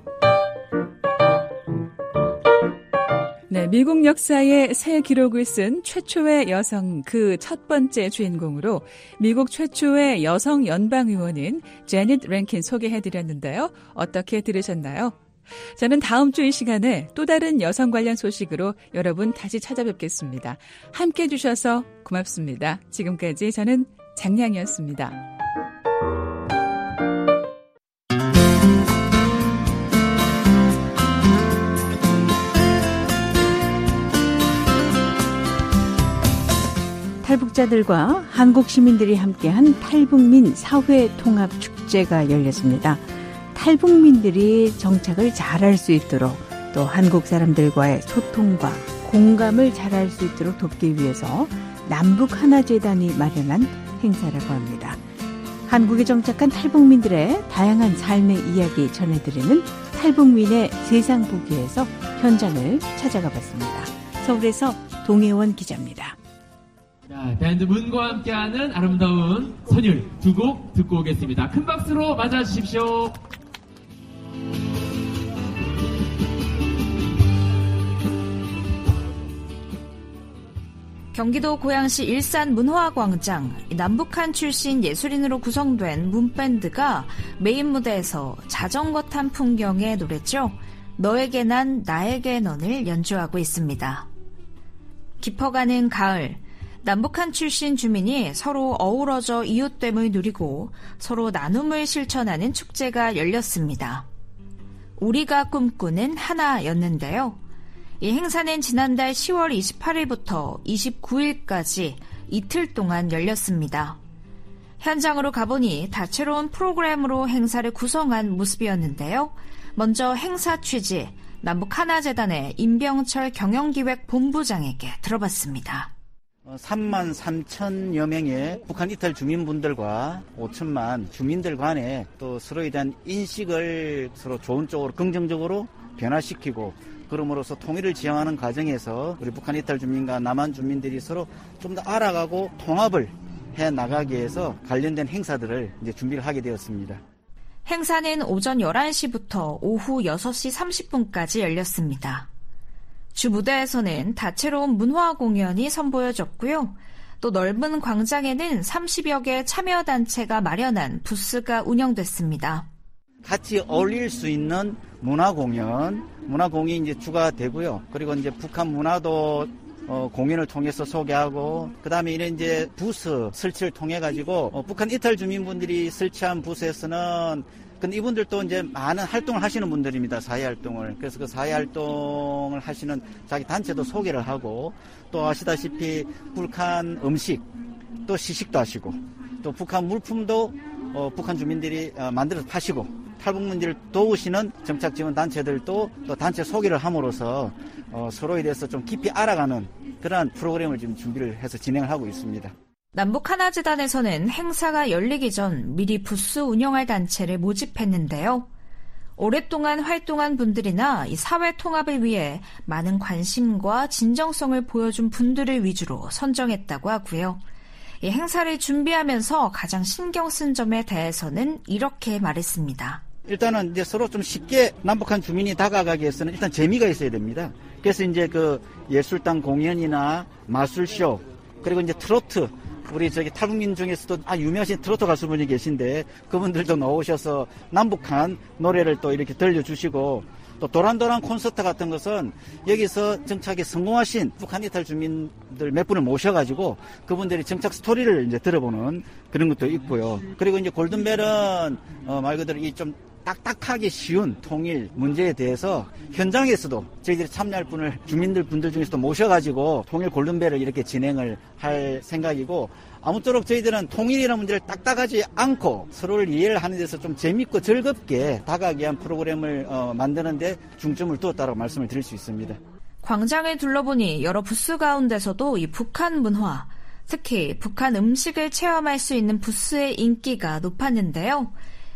네, 미국 역사의 새 기록을 쓴 최초의 여성 그 첫 번째 주인공으로 미국 최초의 여성 연방의원인 제닛 랭킨 소개해드렸는데요. 어떻게 들으셨나요? 저는 다음 주 이 시간에 또 다른 여성 관련 소식으로 여러분 다시 찾아뵙겠습니다. 함께해 주셔서 고맙습니다. 지금까지 저는 장량이었습니다. 탈북자들과 한국 시민들이 함께한 탈북민 사회통합축제가 열렸습니다. 탈북민들이 정착을 잘할 수 있도록 또 한국 사람들과의 소통과 공감을 잘할 수 있도록 돕기 위해서 남북하나재단이 마련한 행사라고 합니다. 한국에 정착한 탈북민들의 다양한 삶의 이야기 전해드리는 탈북민의 세상 보기에서 현장을 찾아가 봤습니다. 서울에서 동혜원 기자입니다. 자, 밴드 문과 함께하는 아름다운 선율 두 곡 듣고 오겠습니다. 큰 박수로 맞아주십시오. 경기도 고양시 일산 문화광장, 남북한 출신 예술인으로 구성된 문밴드가 메인 무대에서 자전거 탄 풍경의 노래죠. 너에게 난 나에게 넌을 연주하고 있습니다. 깊어가는 가을, 남북한 출신 주민이 서로 어우러져 이웃됨을 누리고 서로 나눔을 실천하는 축제가 열렸습니다. 우리가 꿈꾸는 하나였는데요. 이 행사는 지난달 시월 이십팔일부터 이십구일까지 이틀 동안 열렸습니다. 현장으로 가보니 다채로운 프로그램으로 행사를 구성한 모습이었는데요. 먼저 행사 취지, 남북하나재단의 임병철 경영기획본부장에게 들어봤습니다. 삼만 삼천여 명의 북한 이탈 주민분들과 오천만 주민들 간에 또 서로에 대한 인식을 서로 좋은 쪽으로 긍정적으로 변화시키고 그럼으로써 통일을 지향하는 과정에서 우리 북한 이탈 주민과 남한 주민들이 서로 좀 더 알아가고 통합을 해 나가기 위해서 관련된 행사들을 이제 준비를 하게 되었습니다. 행사는 오전 열한 시부터 오후 여섯 시 삼십 분까지 열렸습니다. 주 무대에서는 다채로운 문화 공연이 선보여졌고요. 또 넓은 광장에는 삼십여 개 참여단체가 마련한 부스가 운영됐습니다. 같이 어울릴 수 있는 문화 공연, 문화 공연이 이제 주가 되고요. 그리고 이제 북한 문화도 어, 공연을 통해서 소개하고, 그 다음에 이런 이제 부스 설치를 통해 가지고 어, 북한 이탈 주민분들이 설치한 부스에서는, 근데 이분들도 이제 많은 활동을 하시는 분들입니다. 사회 활동을. 그래서 그 사회 활동을 하시는 자기 단체도 소개를 하고, 또 아시다시피 북한 음식, 또 시식도 하시고, 또 북한 물품도 어, 북한 주민들이 어, 만들어서 파시고, 탈북민들을 도우시는 정착지원 단체들도 또 단체 소개를 함으로써 어, 서로에 대해서 좀 깊이 알아가는 그러한 프로그램을 지금 준비를 해서 진행을 하고 있습니다. 남북 하나재단에서는 행사가 열리기 전 미리 부스 운영할 단체를 모집했는데요. 오랫동안 활동한 분들이나 이 사회 통합을 위해 많은 관심과 진정성을 보여준 분들을 위주로 선정했다고 하고요. 이 행사를 준비하면서 가장 신경 쓴 점에 대해서는 이렇게 말했습니다. 일단은 이제 서로 좀 쉽게 남북한 주민이 다가가기 위해서는 일단 재미가 있어야 됩니다. 그래서 이제 그 예술단 공연이나 마술쇼, 그리고 이제 트로트, 우리 저기 탈북민 중에서도 아 유명하신 트로트 가수분이 계신데 그분들도 나오셔서 남북한 노래를 또 이렇게 들려주시고, 또 도란도란 콘서트 같은 것은 여기서 정착에 성공하신 북한 이탈 주민들 몇 분을 모셔가지고 그분들이 정착 스토리를 이제 들어보는 그런 것도 있고요. 그리고 이제 골든벨은 어, 말 그대로 이 좀 딱딱하기 쉬운 통일 문제에 대해서 현장에서도 저희들이 참여할 분을 주민들 분들 중에서도 모셔가지고 통일 골든벨을 이렇게 진행을 할 생각이고, 아무쪼록 저희들은 통일이라는 문제를 딱딱하지 않고 서로를 이해를 하는 데서 좀 재밌고 즐겁게 다가가기 위한 프로그램을 어, 만드는 데 중점을 두었다고 말씀을 드릴 수 있습니다. 광장을 둘러보니 여러 부스 가운데서도 이 북한 문화, 특히 북한 음식을 체험할 수 있는 부스의 인기가 높았는데요.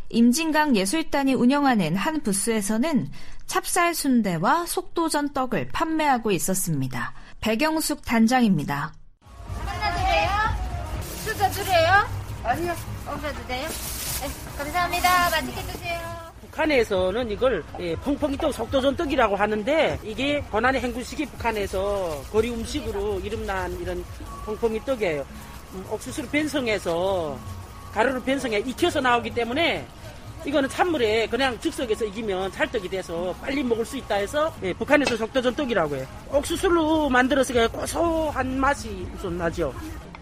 임진강 예술단이 운영하는 한 부스에서는 찹쌀 순대와 속도전 떡을 판매하고 있었습니다. 백영숙 단장입니다. 하나 드려요? 수저 드려요? 아니요. 없어도 돼요? 네, 감사합니다. 맛있게 드세요. 북한에서는 이걸 예, 펑펑이 떡, 속도전 떡이라고 하는데, 이게 고난의 행군식이 북한에서 거리 음식으로 이름난 이런 펑펑이 떡이에요. 음, 옥수수를 변성해서 가루를 변성해 익혀서 나오기 때문에 이거는 찬물에 그냥 즉석에서 익히면 찰떡이 돼서 빨리 먹을 수 있다 해서 예, 북한에서 속도전 떡이라고 해요. 옥수수로 만들어서 고소한 맛이 우선 나죠.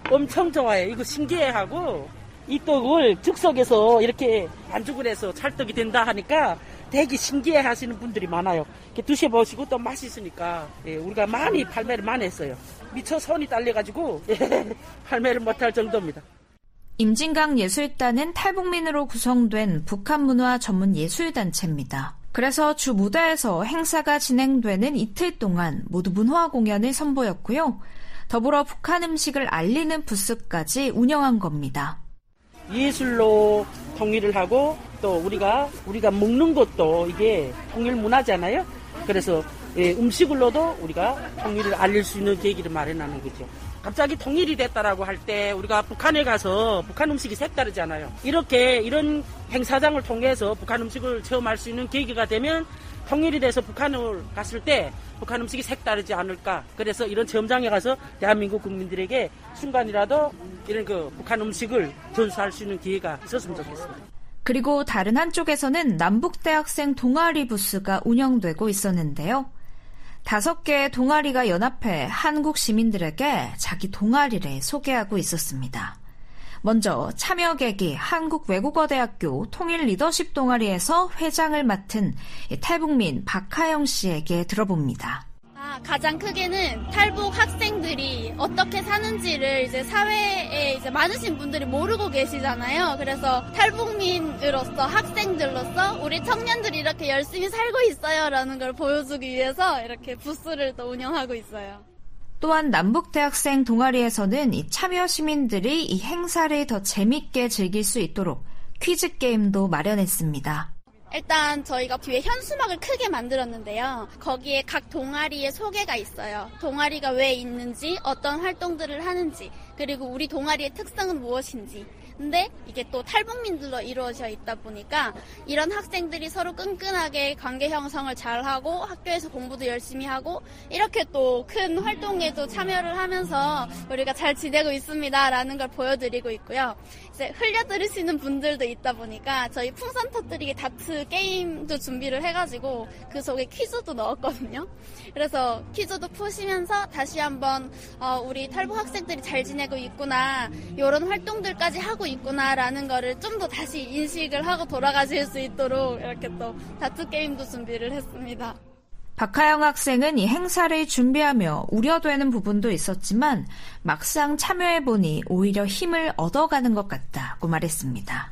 엄청 좋아해요. 이거 신기해하고, 이 떡을 즉석에서 이렇게 반죽을 해서 찰떡이 된다 하니까 되게 신기해 하시는 분들이 많아요. 이렇게 드셔보시고 또 맛있으니까 예, 우리가 많이 판매를 많이 했어요. 미처 손이 딸려가지고 예, 판매를 못할 정도입니다. 임진강 예술단은 탈북민으로 구성된 북한 문화 전문 예술단체입니다. 그래서 주 무대에서 행사가 진행되는 이틀 동안 모두 문화 공연을 선보였고요. 더불어 북한 음식을 알리는 부스까지 운영한 겁니다. 예술로 통일을 하고, 또 우리가 우리가 먹는 것도 이게 통일 문화잖아요. 그래서 예, 음식으로도 우리가 통일을 알릴 수 있는 계기를 마련하는 거죠. 갑자기 통일이 됐다라고 할 때 우리가 북한에 가서 북한 음식이 색다르잖아요. 이렇게 이런 행사장을 통해서 북한 음식을 체험할 수 있는 계기가 되면 통일이 돼서 북한을 갔을 때 북한 음식이 색다르지 않을까. 그래서 이런 체험장에 가서 대한민국 국민들에게 순간이라도 이런 그 북한 음식을 전수할 수 있는 기회가 있었으면 좋겠습니다. 그리고 다른 한쪽에서는 남북대학생 동아리 부스가 운영되고 있었는데요. 다섯 개의 동아리가 연합해 한국 시민들에게 자기 동아리를 소개하고 있었습니다. 먼저 참여계기 한국외국어대학교 통일리더십 동아리에서 회장을 맡은 탈북민 박하영 씨에게 들어봅니다. 아, 가장 크게는 탈북 학생들이 어떻게 사는지를 이제 사회에 이제 많으신 분들이 모르고 계시잖아요. 그래서 탈북민으로서, 학생들로서 우리 청년들이 이렇게 열심히 살고 있어요라는 걸 보여주기 위해서 이렇게 부스를 또 운영하고 있어요. 또한 남북대학생 동아리에서는 이 참여 시민들이 이 행사를 더 재밌게 즐길 수 있도록 퀴즈 게임도 마련했습니다. 일단 저희가 뒤에 현수막을 크게 만들었는데요. 거기에 각 동아리의 소개가 있어요. 동아리가 왜 있는지, 어떤 활동들을 하는지, 그리고 우리 동아리의 특성은 무엇인지, 근데 이게 또 탈북민들로 이루어져 있다 보니까 이런 학생들이 서로 끈끈하게 관계 형성을 잘하고 학교에서 공부도 열심히 하고 이렇게 또 큰 활동에도 참여를 하면서 우리가 잘 지내고 있습니다라는 걸 보여드리고 있고요. 이제 흘려들으시는 분들도 있다 보니까 저희 풍선 터뜨리기 다트 게임도 준비를 해가지고 그 속에 퀴즈도 넣었거든요. 그래서 퀴즈도 푸시면서 다시 한번 어, 우리 탈북 학생들이 잘 지내고 있구나, 이런 활동들까지 하고 있구나라는 거를 좀 더 다시 인식을 하고 돌아가실 수 있도록 이렇게 또 다트 게임도 준비를 했습니다. 박하영 학생은 이 행사를 준비하며 우려되는 부분도 있었지만 막상 참여해보니 오히려 힘을 얻어가는 것 같다고 말했습니다.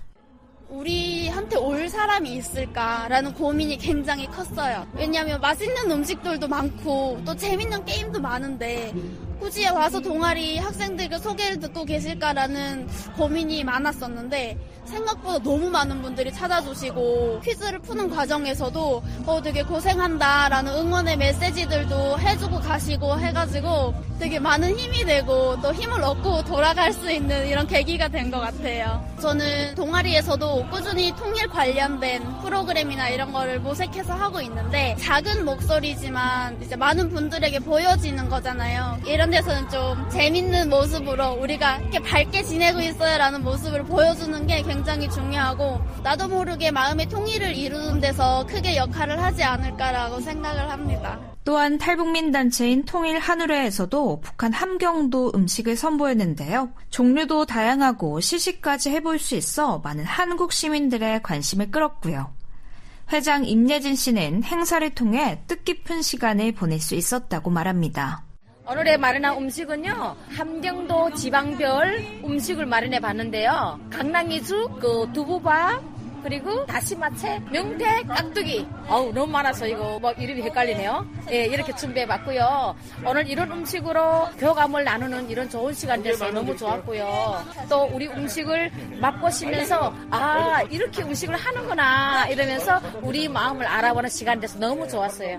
우리한테 올 사람이 있을까라는 고민이 굉장히 컸어요. 왜냐하면 맛있는 음식들도 많고 또 재밌는 게임도 많은데 굳이 와서 동아리 학생들과 소개를 듣고 계실까라는 고민이 많았었는데 생각보다 너무 많은 분들이 찾아주시고 퀴즈를 푸는 과정에서도 어, 되게 고생한다라는 응원의 메시지들도 해주고 가시고 해가지고 되게 많은 힘이 되고 또 힘을 얻고 돌아갈 수 있는 이런 계기가 된 것 같아요. 저는 동아리에서도 꾸준히 통일 관련된 프로그램이나 이런 거를 모색해서 하고 있는데 작은 목소리지만 이제 많은 분들에게 보여지는 거잖아요. 이런 데서는 좀 재밌는 모습으로 우리가 이렇게 밝게 지내고 있어요라는 모습을 보여주는 게 굉장히 중요하고 나도 모르게 마음의 통일을 이루는 데서 크게 역할을 하지 않을까라고 생각을 합니다. 또한 탈북민 단체인 통일한우회에서도 북한 함경도 음식을 선보였는데요. 종류도 다양하고 시식까지 해볼 수 있어 많은 한국 시민들의 관심을 끌었고요. 회장 임예진 씨는 행사를 통해 뜻깊은 시간을 보낼 수 있었다고 말합니다. 오늘의 마련한 음식은요, 함경도 지방별 음식을 마련해 봤는데요. 강낭이죽, 그 두부밥, 그리고 다시마채, 명태, 깍두기. 어우, 너무 많아서 이거 뭐 이름이 헷갈리네요. 예, 이렇게 준비해봤고요. 오늘 이런 음식으로 교감을 나누는 이런 좋은 시간 돼서 너무 좋았고요. 또 우리 음식을 맛보시면서 아, 이렇게 음식을 하는구나 이러면서 우리 마음을 알아보는 시간 돼서 너무 좋았어요.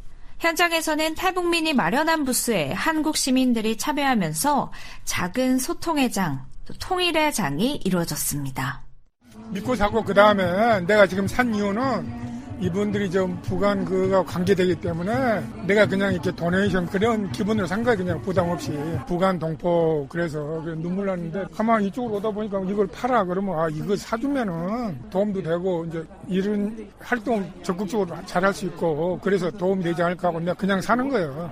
현장에서는 탈북민이 마련한 부스에 한국 시민들이 참여하면서 작은 소통의 장, 또 통일의 장이 이루어졌습니다. 믿고 사고 그 다음에 내가 지금 산 이유는 이분들이 좀 북한 그가 관계되기 때문에 내가 그냥 이렇게 도네이션 그런 기분으로 산 거야. 그냥 부담 없이 북한 동포. 그래서 눈물 나는데 가만 이쪽으로 오다 보니까 이걸 팔아 그러면 아 이거 사주면은 도움도 되고 이제 이런 활동 적극적으로 잘할 수 있고 그래서 도움이 되지 않을까 하고 내가 그냥 사는 거예요.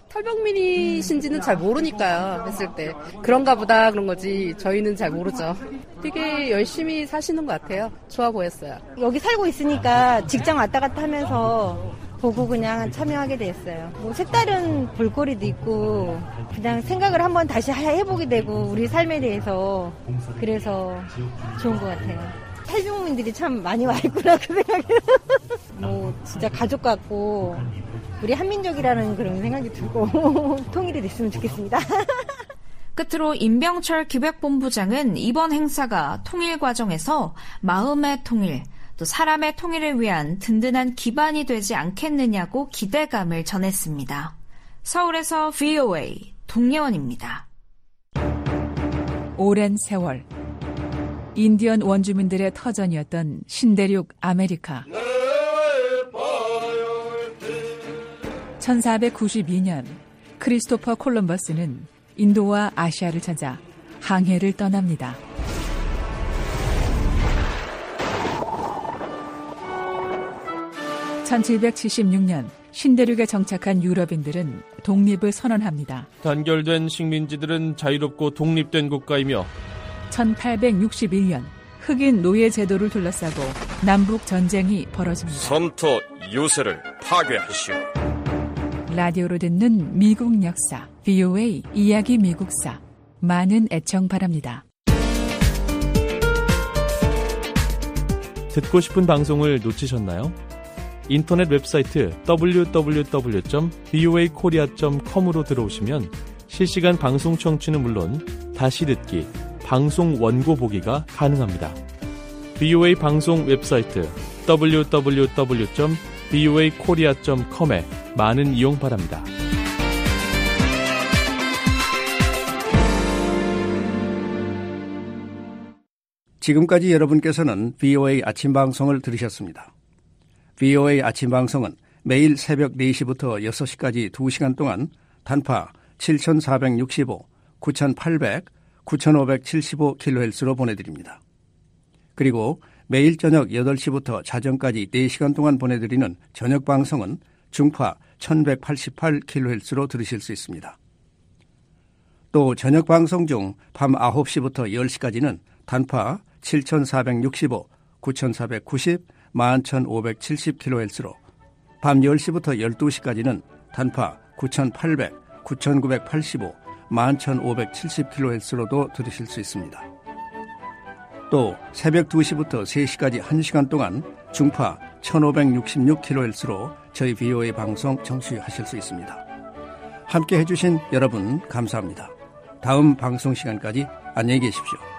탈북민이신지는 잘 모르니까요. 했을 때 그런가 보다 그런 거지 저희는 잘 모르죠. 되게 열심히 사시는 것 같아요. 좋아 보였어요. 여기 살고 있으니까 직장 왔다 갔다 하면서 보고 그냥 참여하게 됐어요. 뭐 색다른 볼거리도 있고 그냥 생각을 한번 다시 해보게 되고 우리 삶에 대해서 그래서 좋은 것 같아요. 탈북민들이 참 많이 와 있구나 그 생각이 뭐 진짜 가족 같고 우리 한민족이라는 그런 생각이 들고 통일이 됐으면 좋겠습니다. 끝으로 임병철 기획본부장은 이번 행사가 통일 과정에서 마음의 통일, 또 사람의 통일을 위한 든든한 기반이 되지 않겠느냐고 기대감을 전했습니다. 서울에서 브이오에이 동예원입니다. 오랜 세월 인디언 원주민들의 터전이었던 신대륙 아메리카. 천사백구십이 년 크리스토퍼 콜럼버스는 인도와 아시아를 찾아 항해를 떠납니다. 천칠백칠십육 년 신대륙에 정착한 유럽인들은 독립을 선언합니다. 단결된 식민지들은 자유롭고 독립된 국가이며 천팔백육십일 년 흑인 노예 제도를 둘러싸고 남북 전쟁이 벌어집니다. 섬터 요새를 파괴하시오. 라디오로 듣는 미국 역사 브이오에이 이야기 미국사 많은 애청 바랍니다. 듣고 싶은 방송을 놓치셨나요? 인터넷 웹사이트 더블유 더블유 더블유 점 브이오에이 코리아 점 컴으로 들어오시면 실시간 방송 청취는 물론 다시 듣기, 방송 원고 보기가 가능합니다. 브이오에이 방송 웹사이트 더블유 더블유 더블유 점 브이오에이 코리아 점 컴에 많은 이용 바랍니다. 지금까지 여러분께서는 브이오에이 아침 방송을 들으셨습니다. 브이오에이 아침 방송은 매일 새벽 네 시부터 여섯 시까지 두 시간 동안 단파 칠천사백육십오, 구천팔백, 구천오백칠십오 킬로헤르츠로 보내드립니다. 그리고 매일 저녁 여덟 시부터 자정까지 네 시간 동안 보내드리는 저녁 방송은 중파 천백팔십팔 킬로헤르츠로 들으실 수 있습니다. 또 저녁 방송 중 밤 아홉 시부터 열 시까지는 단파 칠천사백육십오, 구천사백구십, 만천오백칠십 킬로헤르츠로, 밤 열 시부터 열두 시까지는 단파 구천팔백, 구천구백팔십오, 만천오백칠십 킬로헤르츠로도 들으실 수 있습니다. 또 새벽 두 시부터 세 시까지 한 시간 동안 중파 천오백육십육 킬로헤르츠로 저희 브이오에이 방송 청취하실 수 있습니다. 함께 해주신 여러분 감사합니다. 다음 방송 시간까지 안녕히 계십시오.